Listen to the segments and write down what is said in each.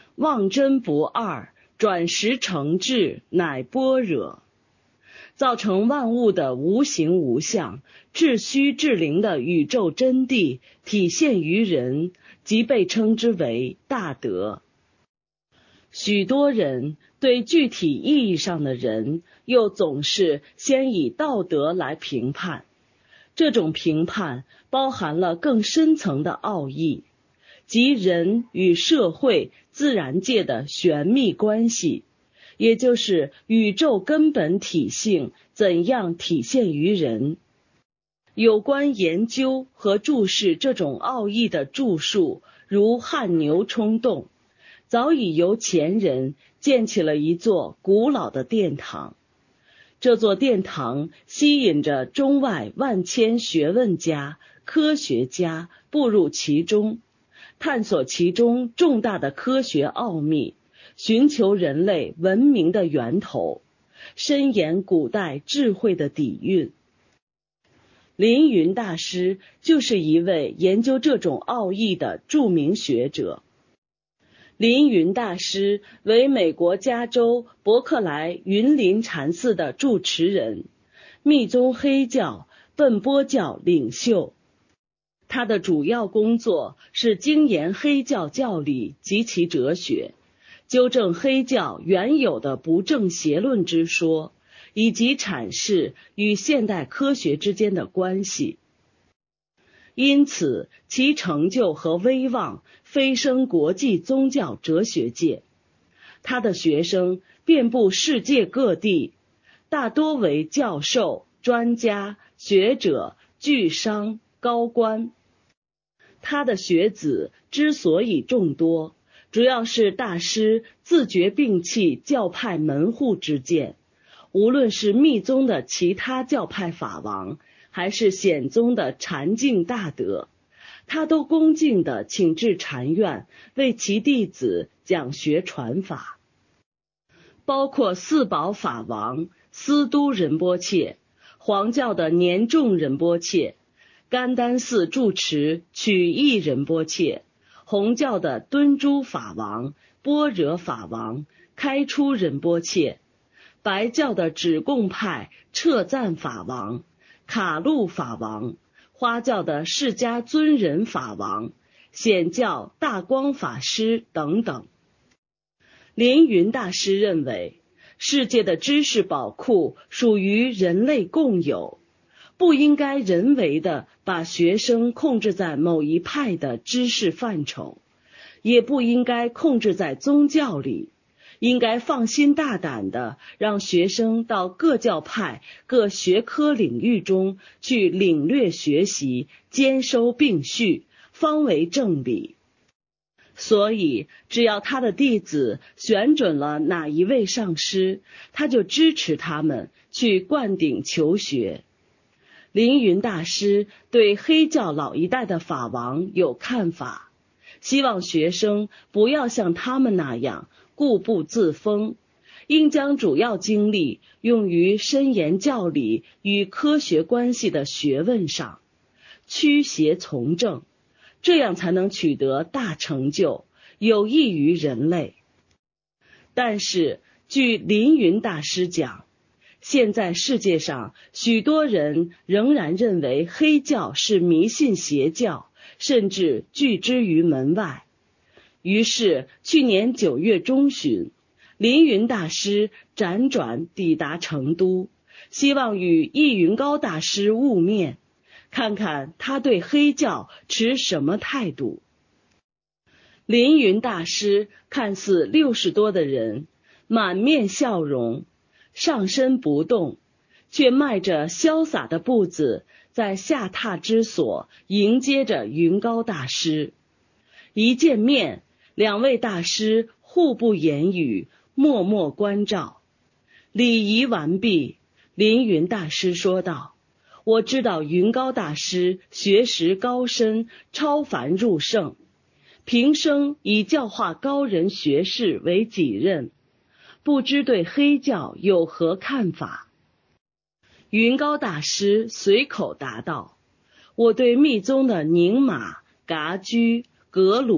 望真不二，转识成智，乃般若。造成万物的无形无相、至虚至灵的宇宙真谛体现于人，即被称之为大德。许多人对具体意义上的人，又总是先以道德来评判，这种评判包含了更深层的奥义，即人与社会、自然界的玄秘关系，也就是宇宙根本体性怎样体现于人。有关研究和注释这种奥义的著述，如汗牛充栋，早已由前人建起了一座古老的殿堂。这座殿堂吸引着中外万千学问家、科学家步入其中，探索其中重大的科学奥秘，寻求人类文明的源头，深研古代智慧的底蕴。凌云大师就是一位研究这种奥义的著名学者。凌云大师为美国加州伯克莱云林禅寺的住持人，密宗黑教、奔波教领袖。他的主要工作是精研黑教教理及其哲学，纠正黑教原有的不正邪论之说，以及阐释与现代科学之间的关系。因此，其成就和威望飞升国际宗教哲学界。他的学生遍布世界各地，大多为教授、专家、学者、巨商、高官。他的学子之所以众多，主要是大师自觉摒弃教派门户之见，无论是密宗的其他教派法王，还是显宗的禅净大德，他都恭敬地请至禅院，为其弟子讲学传法。包括四宝法王思都仁波切、黄教的年众仁波切、甘丹寺住持曲义仁波切、红教的敦珠法王、般若法王、开出仁波切、白教的止供派彻赞法王、卡路法王、花教的释迦尊人法王、显教大光法师等等。凌云大师认为，世界的知识宝库属于人类共有，不应该人为地把学生控制在某一派的知识范畴，也不应该控制在宗教里，应该放心大胆地让学生到各教派、各学科领域中去领略学习，兼收并蓄，方为正理。所以，只要他的弟子选准了哪一位上师，他就支持他们去灌顶求学。凌云大师对黑教老一代的法王有看法，希望学生不要像他们那样固步自封，应将主要精力用于深研教理与科学关系的学问上，驱邪从正，这样才能取得大成就，有益于人类。但是，据凌云大师讲，现在世界上许多人仍然认为黑教是迷信邪教，甚至拒之于门外。于是，去年9月中旬，凌云大师辗转抵达成都，希望与易云高大师晤面，看看他对黑教持什么态度。凌云大师看似60多的人，满面笑容，上身不动，却迈着潇洒的步子，在下榻之所迎接着云高大师。一见面，两位大师互不言语，默默关照。礼仪完毕，凌云大师说道：“我知道云高大师学识高深，超凡入圣，平生以教化高人学士为己任，不知对黑教有何看法？”云高大师随口答道：“我对密宗的宁玛、噶居、格鲁、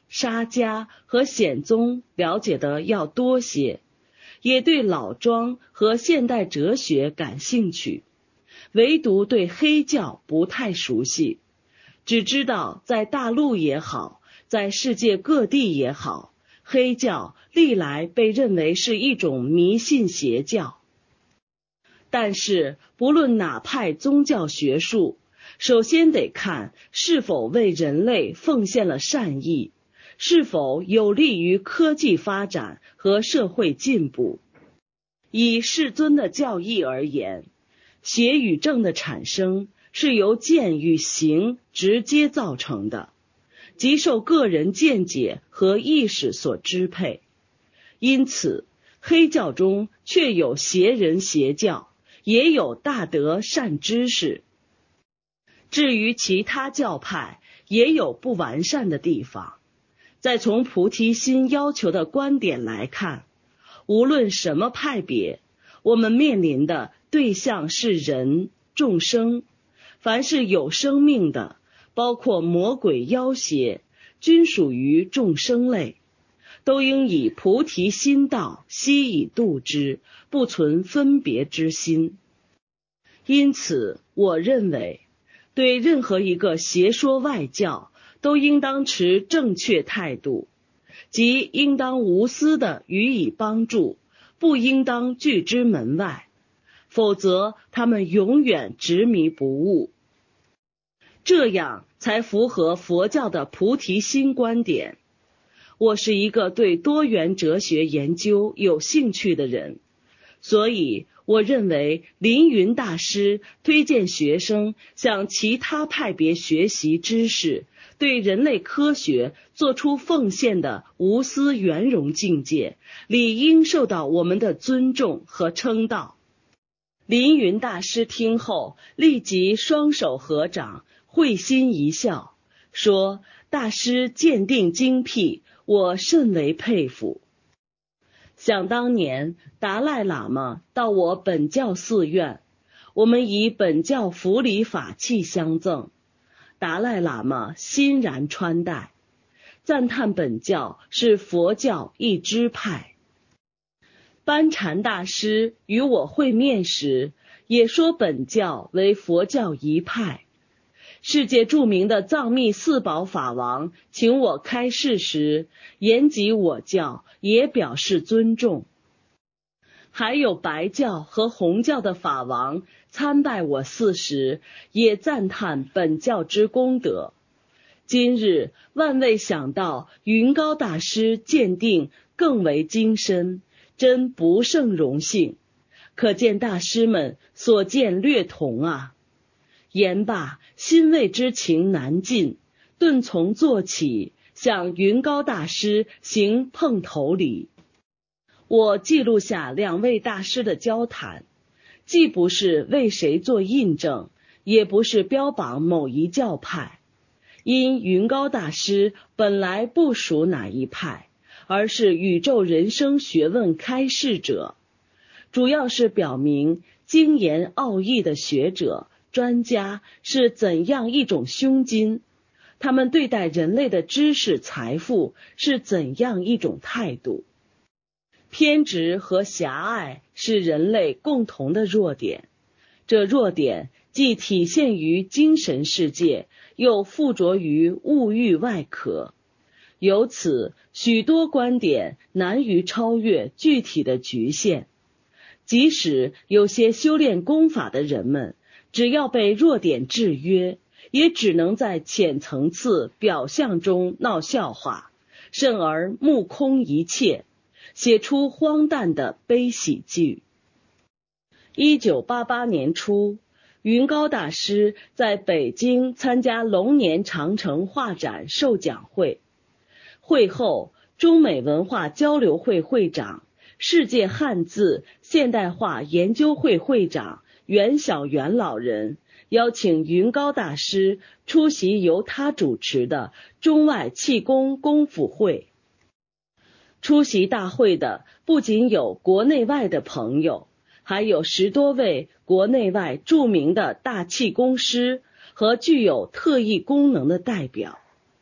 沙家和显宗了解的要多些，也对老庄和现代哲学感兴趣，唯独对黑教不太熟悉，只知道在大陆也好，在世界各地也好，黑教历来被认为是一种迷信邪教。但是不论哪派宗教学术，首先得看是否为人类奉献了善意，是否有利于科技发展和社会进步。以世尊的教义而言，邪与正的产生是由见与行直接造成的，即受个人见解和意识所支配。因此，黑教中却有邪人邪教，也有大德善知识。至于其他教派，也有不完善的地方。再从菩提心要求的观点来看，无论什么派别，我们面临的对象是人、众生。凡是有生命的，包括魔鬼妖邪，均属于众生类，都应以菩提心道悉以度之，不存分别之心。因此，我认为对任何一个邪说外教都应当持正确态度，即应当无私地予以帮助，不应当拒之门外，否则他们永远执迷不悟。这样才符合佛教的菩提心观点。我是一个对多元哲学研究有兴趣的人，所以我认为凌云大师推荐学生向其他派别学习知识，对人类科学做出奉献的无私圆融境界，理应受到我们的尊重和称道。凌云大师听后立即双手合掌，会心一笑，说：大师鉴定精辟，我甚为佩服。想当年达赖喇嘛到我本教寺院，我们以本教符礼法器相赠，达赖喇嘛欣然穿戴，赞叹本教是佛教一支派。班禅大师与我会面时，也说本教为佛教一派。世界著名的藏密四宝法王请我开示时，言及我教，也表示尊重。还有白教和红教的法王参拜我寺时，也赞叹本教之功德。今日万未想到云高大师鉴定更为精深，真不胜荣幸，可见大师们所见略同啊。言罢，欣慰之情难尽，顿从坐起，向云高大师行碰头礼。我记录下两位大师的交谈，既不是为谁做印证，也不是标榜某一教派，因云高大师本来不属哪一派，而是宇宙人生学问开示者，主要是表明精研奥义的学者专家是怎样一种胸襟，他们对待人类的知识财富是怎样一种态度。偏执和狭隘是人类共同的弱点，这弱点既体现于精神世界，又附着于物欲外壳，由此许多观点难于超越具体的局限。即使有些修炼功法的人们，只要被弱点制约，也只能在浅层次表象中闹笑话，甚而目空一切，写出荒诞的悲喜剧。1988年初，云高大师在北京参加龙年长城画展授讲会，会后中美文化交流会会长、世界汉字现代化研究会会长袁小元老人邀请云高大师出席由他主持的中外气功功夫会。出席大会的不仅有国内外的朋友，还有10多位国内外著名的大气功师和具有特异功能的代表。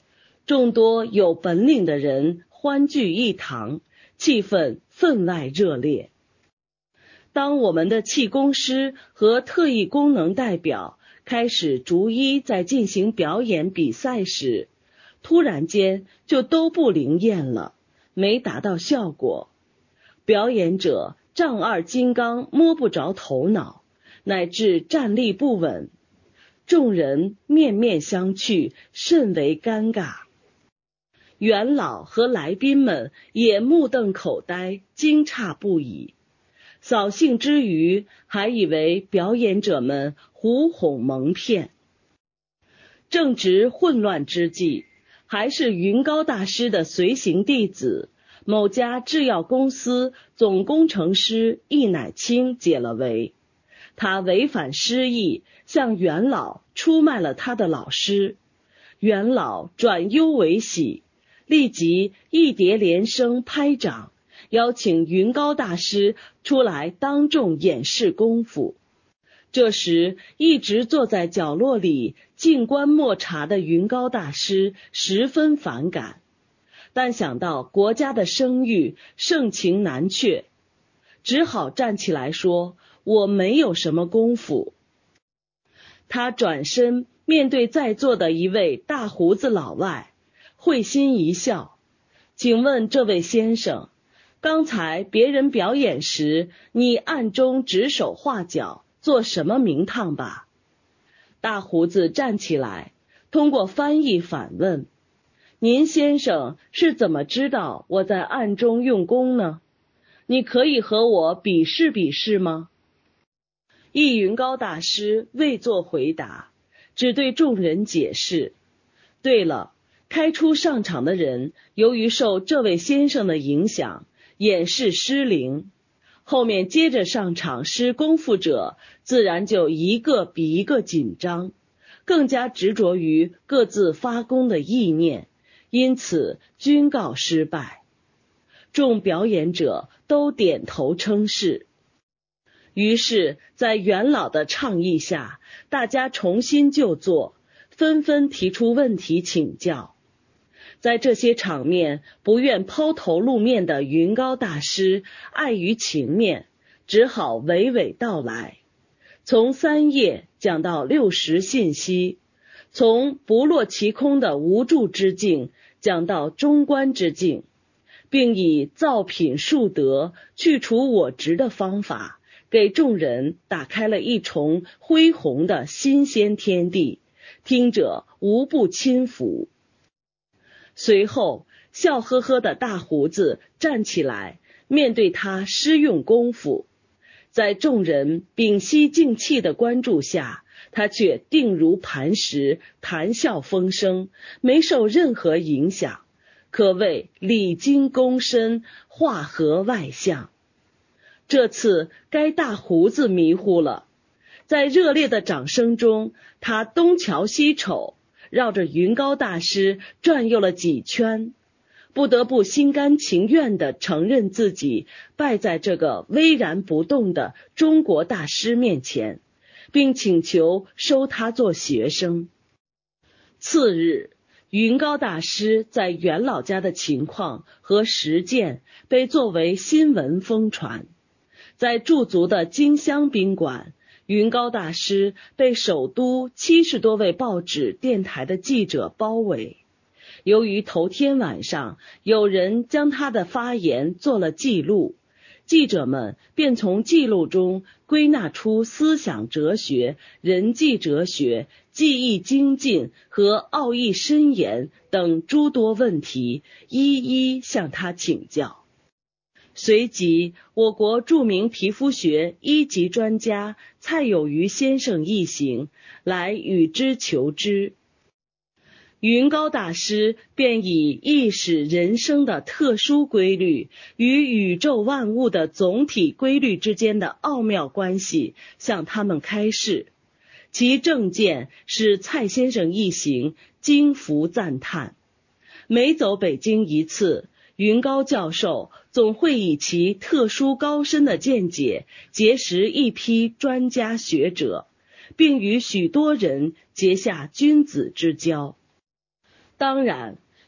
众多有本领的人欢聚一堂，气氛分外热烈。当我们的气功师和特异功能代表开始逐一在进行表演比赛时，突然间就都不灵验了，没达到效果。表演者丈二金刚摸不着头脑，乃至站立不稳，众人面面相觑，甚为尴尬。元老和来宾们也目瞪口呆，惊诧不已。扫兴之余，还以为表演者们胡哄蒙骗。正值混乱之际，还是云高大师的随行弟子，某家制药公司总工程师易乃清解了围。他违反师意，向元老出卖了他的老师。元老转忧为喜，立即一叠连声拍掌，邀请云高大师出来当众演示功夫。这时，一直坐在角落里静观默察的云高大师十分反感，但想到国家的声誉，盛情难却，只好站起来说：“我没有什么功夫。”他转身面对在座的一位大胡子老外，会心一笑：“请问这位先生，刚才别人表演时，你暗中指手画脚，做什么名堂吧？”大胡子站起来，通过翻译反问：“您先生是怎么知道我在暗中用功呢？你可以和我比试比试吗？”易云高大师未作回答，只对众人解释：“对了，开出上场的人，由于受这位先生的影响，演示失灵，后面接着上场施功夫者，自然就一个比一个紧张，更加执着于各自发功的意念，因此均告失败。”众表演者都点头称是。于是在元老的倡议下，大家重新就座，纷纷提出问题请教。在这些场面，不愿抛头露面的云高大师碍于情面，只好娓娓道来，从三业讲到六识信息，从不落其空的无助之境讲到中观之境，并以造品树德、去除我执的方法，给众人打开了一重恢宏的新鲜天地，听者无不亲服。随后，笑呵呵的大胡子站起来，面对他施用功夫。在众人屏息静气的关注下，他却定如磐石，谈笑风生，没受任何影响，可谓礼精躬身，化合外相。这次该大胡子迷糊了，在热烈的掌声中，他东瞧西瞅，绕着云高大师转悠了几圈，不得不心甘情愿地承认自己败在这个巍然不动的中国大师面前，并请求收他做学生。次日，云高大师在元老家的情况和实践被作为新闻疯传。在驻足的金香宾馆，云高大师被首都70多位报纸电台的记者包围。由于头天晚上有人将他的发言做了记录，记者们便从记录中归纳出思想哲学、人际哲学、技艺精进和奥义深研等诸多问题，一一向他请教。随即，我国著名皮肤学一级专家蔡有余先生一行来与之求知。云高大师便以意识人生的特殊规律与宇宙万物的总体规律之间的奥妙关系向他们开示，其正见使蔡先生一行惊服赞叹。每走北京一次，云高教授总会以其特殊高深的见解结识一批专家学者，并与许多人结下君子之交。当然，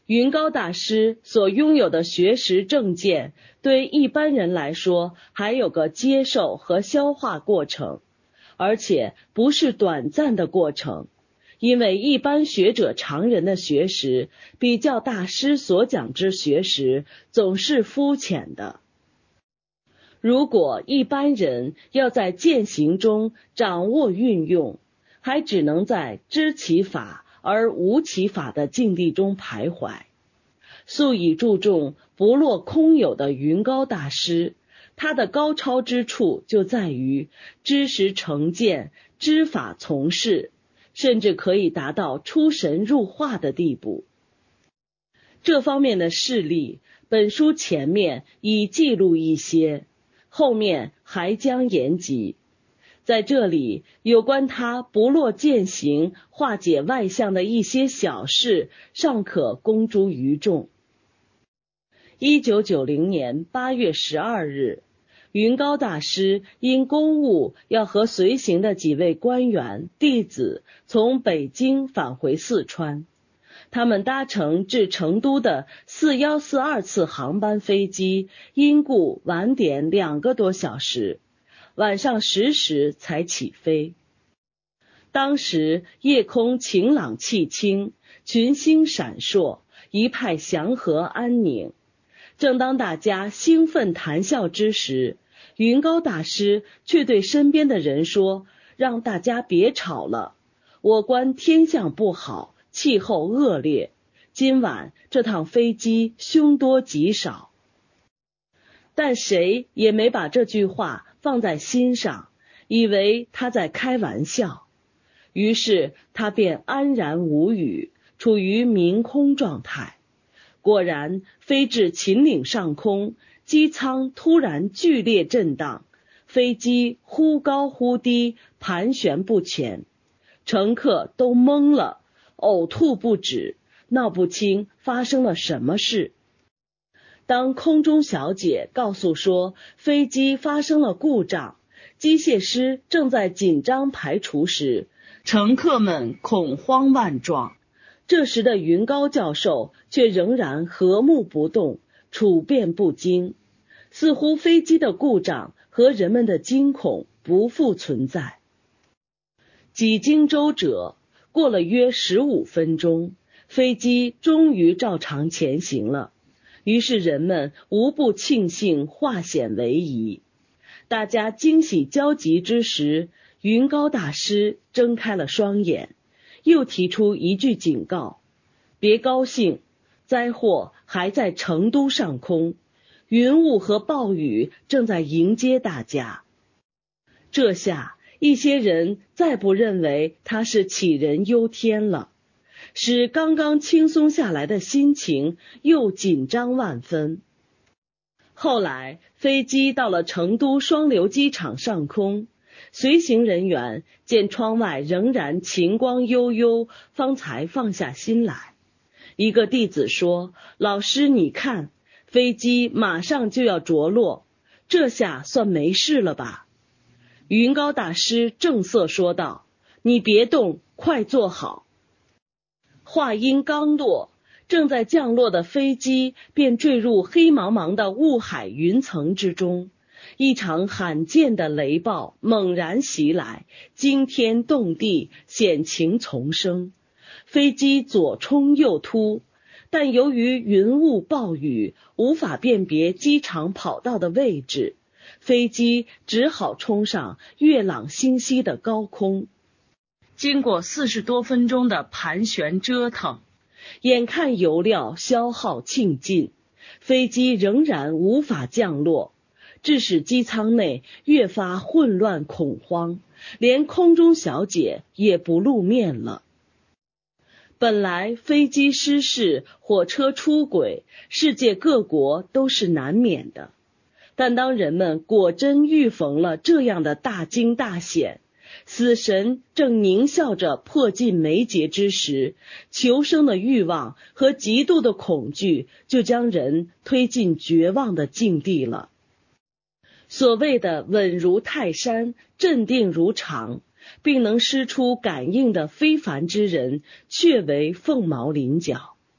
云高大师所拥有的学识正见，对一般人来说还有个接受和消化过程，而且不是短暂的过程，因为一般学者常人的学识比较大师所讲之学识总是肤浅的。如果一般人要在践行中掌握运用，还只能在知其法而无其法的境地中徘徊。素以注重不落空有的云高大师，他的高超之处就在于知识成见，知法从事，甚至可以达到出神入化的地步。这方面的事例，本书前面已记录一些，后面还将言及。在这里，有关他不落践行、化解外相的一些小事，尚可公诸于众。1990年8月12日，云高大师因公务要和随行的几位官员、弟子从北京返回四川，他们搭乘至成都的4142次航班飞机，因故晚点2个多小时。晚上10时才起飞。当时夜空晴朗气清，群星闪烁，一派祥和安宁。正当大家兴奋谈笑之时，云高大师却对身边的人说：“让大家别吵了，我观天象不好，气候恶劣，今晚这趟飞机凶多吉少。”但谁也没把这句话放在心上，以为他在开玩笑，于是他便安然无语，处于明空状态。果然飞至秦岭上空，机舱突然剧烈震荡，飞机忽高忽低，盘旋不前，乘客都懵了，呕吐不止，闹不清发生了什么事。当空中小姐告诉说飞机发生了故障，机械师正在紧张排除时，乘客们恐慌万状。这时的云高教授却仍然和睦不动，处变不惊，似乎飞机的故障和人们的惊恐不复存在。几经周折，过了约15分钟，飞机终于照常前行了。于是人们无不庆幸化险为夷。大家惊喜交集之时，云高大师睁开了双眼，又提出一句警告：别高兴，灾祸还在成都上空，云雾和暴雨正在迎接大家。这下一些人再不认为他是杞人忧天了，使刚刚轻松下来的心情又紧张万分。后来飞机到了成都双流机场上空，随行人员见窗外仍然晴光悠悠，方才放下心来。一个弟子说：“老师你看，飞机马上就要着落，这下算没事了吧？”云高大师正色说道：“你别动，快坐好。”话音刚落，正在降落的飞机便坠入黑茫茫的雾海云层之中，一场罕见的雷暴猛然袭来，惊天动地，险情丛生。飞机左冲右突，但由于云雾暴雨，无法辨别机场跑道的位置，飞机只好冲上月朗星稀的高空。经过40多分钟的盘旋折腾，眼看油料消耗尽尽，飞机仍然无法降落，致使机舱内越发混乱恐慌，连空中小姐也不露面了。本来飞机失事、火车出轨，世界各国都是难免的，但当人们果真遇逢了这样的大惊大险，死神正狞笑着迫近眉睫之时，求生的欲望和极度的恐惧就将人推进绝望的境地了。所谓的稳如泰山，镇定如常，并能施出感应的非凡之人，却为凤毛麟角。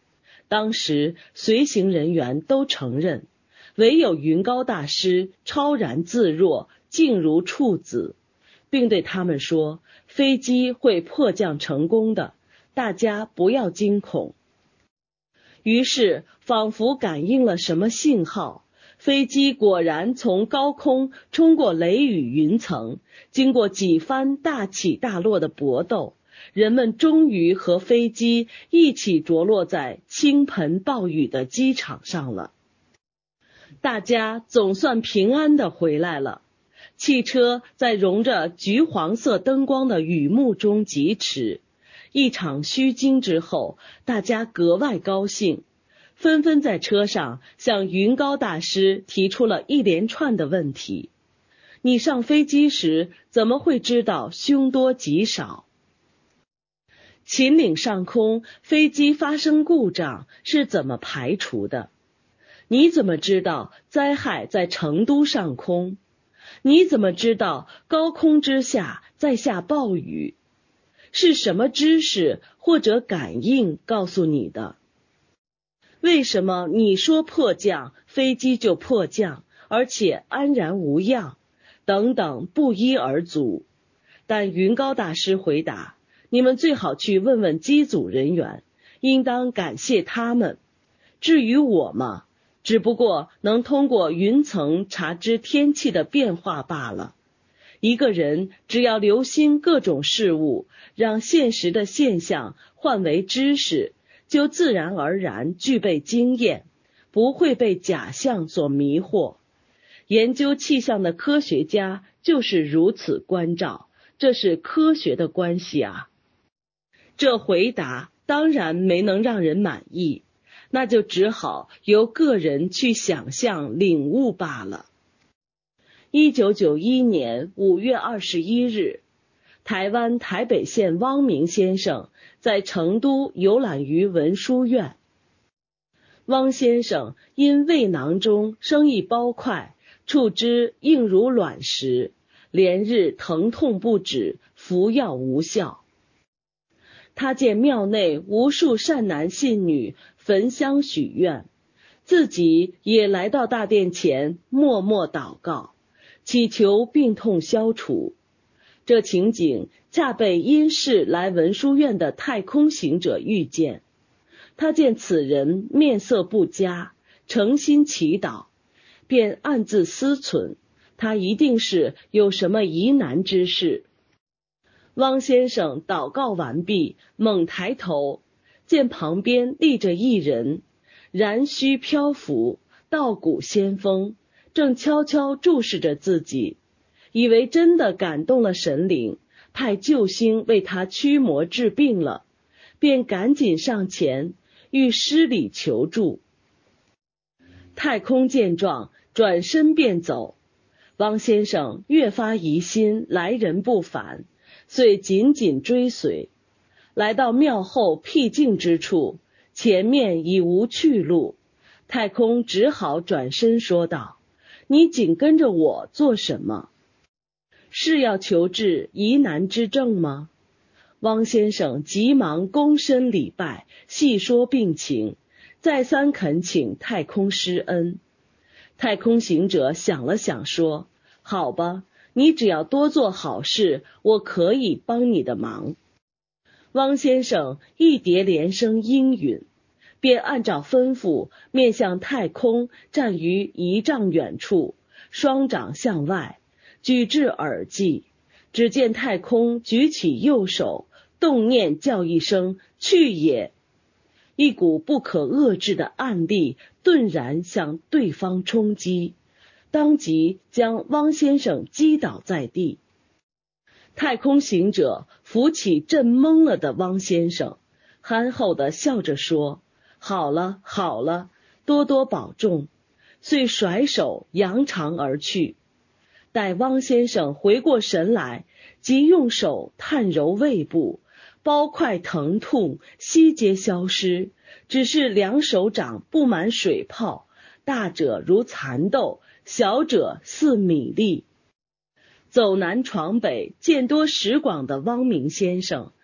当时随行人员都承认，唯有云高大师超然自若，静如处子，并对他们说，飞机会迫降成功的，大家不要惊恐。于是仿佛感应了什么信号，飞机果然从高空冲过雷雨云层，经过几番大起大落的搏斗，人们终于和飞机一起着落在倾盆暴雨的机场上了。大家总算平安地回来了。汽车在融着橘黄色灯光的雨幕中疾驰，一场虚惊之后，大家格外高兴，纷纷在车上向云高大师提出了一连串的问题。你上飞机时怎么会知道凶多吉少？秦岭上空飞机发生故障是怎么排除的？你怎么知道灾害在成都上空？你怎么知道高空之下在下暴雨？是什么知识或者感应告诉你的？为什么你说迫降，飞机就迫降，而且安然无恙？等等不一而足。但云高大师回答，你们最好去问问机组人员，应当感谢他们。至于我嘛，只不过能通过云层察知天气的变化罢了。一个人只要留心各种事物，让现实的现象换为知识，就自然而然具备经验，不会被假象所迷惑。研究气象的科学家就是如此关照，这是科学的关系啊。这回答当然没能让人满意，那就只好由个人去想象领悟罢了。1991年5月21日，台湾台北县汪明先生在成都游览于文殊院。汪先生因胃囊中生一包块，触之硬如卵石，连日疼痛不止，服药无效。他见庙内无数善男信女焚香许愿，自己也来到大殿前默默祷告，祈求病痛消除。这情景恰被因事来文殊院的太空行者遇见，他见此人面色不佳，诚心祈祷，便暗自思忖，他一定是有什么疑难之事。汪先生祷告完毕，猛抬头，见旁边立着一人，髯须飘拂，道骨仙风，正悄悄注视着自己，以为真的感动了神灵，派救星为他驱魔治病了，便赶紧上前欲施礼求助。太空见状，转身便走。汪先生越发疑心来人不凡，遂紧紧追随。来到庙后僻静之处，前面已无去路，太空只好转身说道，你紧跟着我做什么？是要求治疑难之症吗？汪先生急忙躬身礼拜，细说病情，再三恳请太空施恩。太空行者想了想说，好吧，你只要多做好事，我可以帮你的忙。汪先生一叠连声应允，便按照吩咐面向太空，站于1丈远处，双掌向外举至耳际。只见太空举起右手，动念叫一声去也，一股不可遏制的暗力顿然向对方冲击，当即将汪先生击倒在地。太空行者扶起震懵了的汪先生，憨厚地笑着说，好了好了，多多保重，遂甩手扬长而去。待汪先生回过神来，即用手探揉胃部，包块疼痛悉皆消失，只是两手掌布满水泡，大者如蚕豆，小者似米粒。走南闯北，见多识广的汪明先生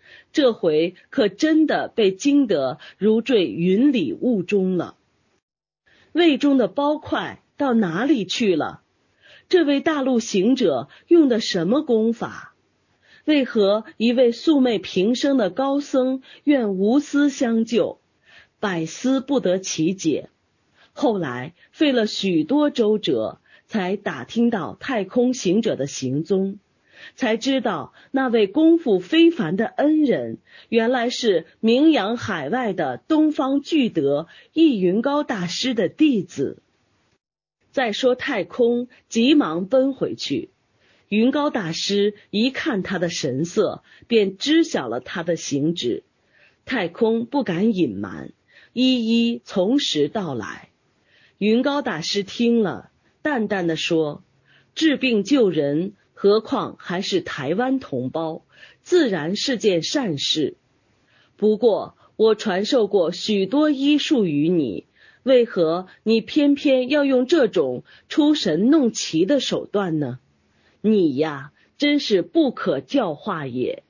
这回可真的被惊得如坠云里雾中了。胃中的包块到哪里去了？这位大陆行者用的什么功法？为何一位素昧平生的高僧愿无私相救？百思不得其解。后来费了许多周折，才打听到太空行者的行踪，才知道那位功夫非凡的恩人，原来是名扬海外的东方巨德易云高大师的弟子。再说太空急忙奔回去，云高大师一看他的神色，便知晓了他的行止。太空不敢隐瞒，一一从实道来。云高大师听了，淡淡的说：治病救人，何况还是台湾同胞，自然是件善事。不过我传授过许多医术于你，为何你偏偏要用这种出神弄奇的手段呢？你呀，真是不可教化也。